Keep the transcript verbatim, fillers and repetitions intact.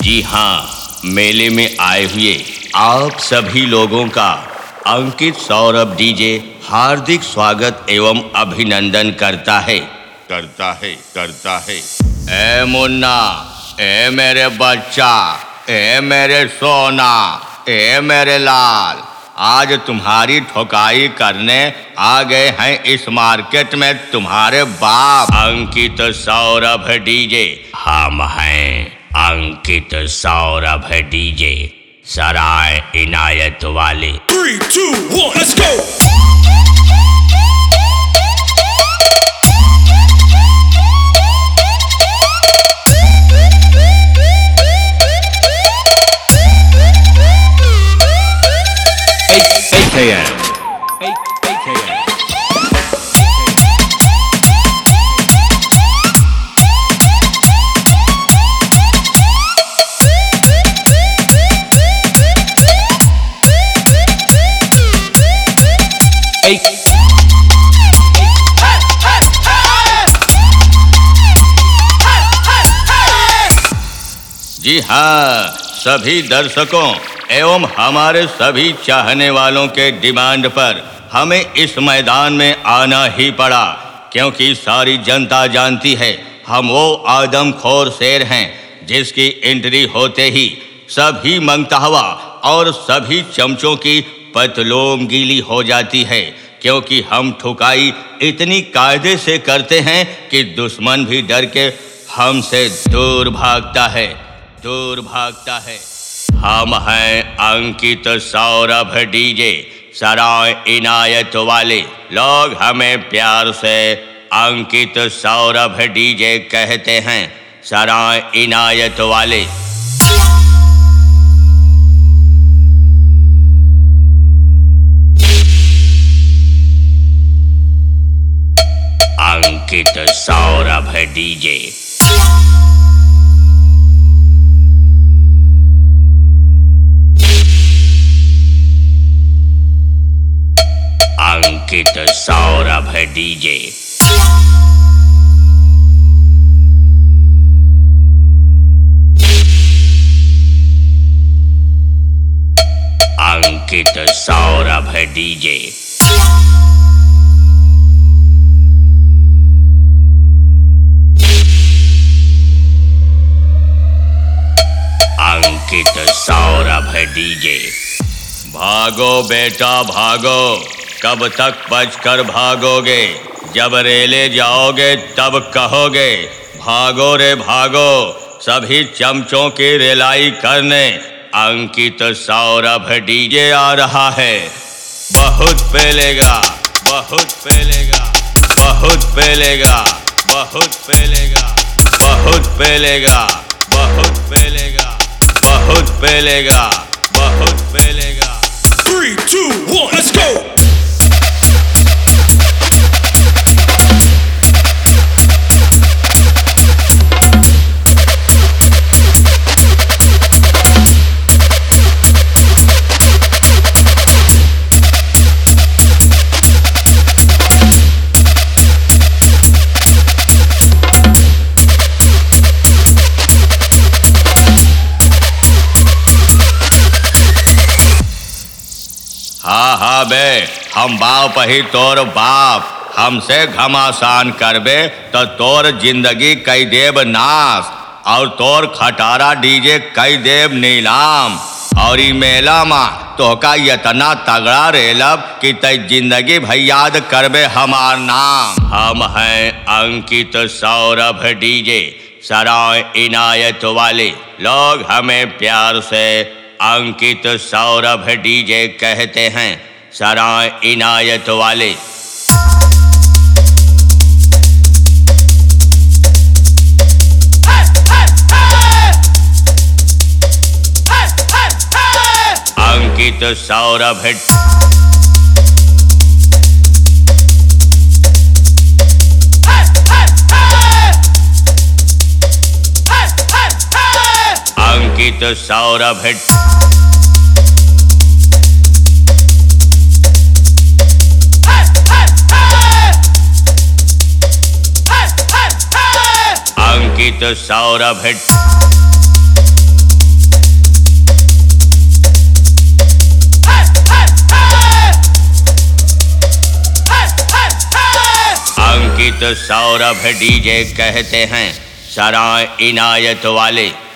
जी हाँ, मेले में आए हुए आप सभी लोगों का अंकित सौरभ डीजे हार्दिक स्वागत एवं अभिनंदन करता है करता है करता है ए मुन्ना, ए मेरे बच्चा, ए मेरे सोना, ए मेरे लाल, आज तुम्हारी ठोकाई करने आ गए हैं इस मार्केट में तुम्हारे बाप। अंकित सौरभ डीजे, हम हैं अंकित सौरभ डीजे, सराय इनायत वाले। Three, two, one, let's go! A K M A K M जी हाँ, सभी दर्शकों एवं हमारे सभी चाहने वालों के डिमांड पर हमें इस मैदान में आना ही पड़ा, क्योंकि सारी जनता जानती है हम वो आदमखोर शेर हैं जिसकी एंट्री होते ही सभी मंगतावा और सभी चमचों की पतलों गीली हो जाती है, क्योंकि हम ठुकाई इतनी कायदे से करते हैं कि दुश्मन भी डर के हमसे दूर भागता है दूर भागता है। हम हैं अंकित सौरभ डीजे, सराय इनायत वाले। लोग हमें प्यार से अंकित सौरभ डीजे कहते हैं, सराय इनायत वाले। Ankit Saurabh DJ. Ankit Saurabh DJ. Ankit Saurabh DJ. Ankit Saurabh DJ. भागो बेटा भागो, कब तक बचकर भागोगे? जब रेले जाओगे तब कहोगे भागो रे भागो। सभी चमचों की रेलाई करने अंकित सौरभ डीजे आ रहा है। बहुत पेलेगा, बहुत पेलेगा, बहुत पेलेगा, बहुत पेलेगा, बहुत पेलेगा, बहुत पेलेगा, बहुत पेलेगा, बहुत पेलेगा। Three, two, one, let's go! हाँ हाँ बे, हम बाप ही तोर बाप। हमसे घमासान करबे तो तोर जिंदगी कई देव नाश, और तोर खटारा डीजे कई देव नीलाम। और ई मेला माँ तोहका इतना तगड़ा रेलब कि तई जिंदगी भई याद करबे हमार नाम। हम हैं अंकित सौरभ डीजे, सराय इनायत वाले। लोग हमें प्यार से अंकित सौरभ डीजे कहते हैं, सराय इनायत वाले। अंकित सौरभ अंकित सौरभ अंकित सौरभ अमित सौरभ डीजे कहते हैं, सराय इनायत वाले।